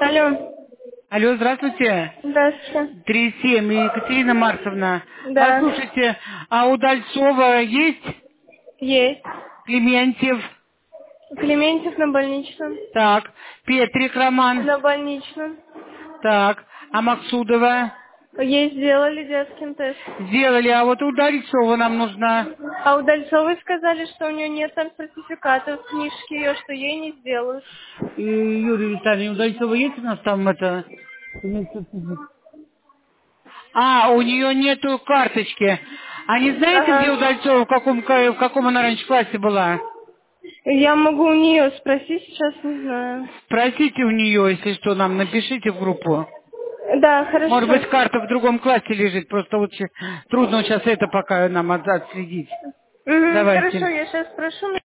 Алло. Алло, здравствуйте. Здравствуйте. 37, Екатерина Марсовна. Да. Послушайте, а у Дальцова есть Есть. Клементьев? Клементьев на больничном. Так. Петрик Роман? На больничном. Так. А Максудова? Есть, сделали детский тест. Сделали, а вот у Дальцова нам нужна. А у Дальцовой сказали, что у нее нет там сертификата в книжке ее, что ей не сделают. И, Юрий Витальевич, у Дальцова есть у нас там это... А, у нее нету карточки. А не знаете, где у Ага. Дальцова, в каком она раньше классе была? Я могу у нее спросить, сейчас не знаю. Спросите у нее, если что, нам напишите в группу. Да, Может быть, хорошо. карта в другом классе лежит, просто вот трудно сейчас это пока нам отследить. Угу, хорошо, Давайте. я сейчас спрошу.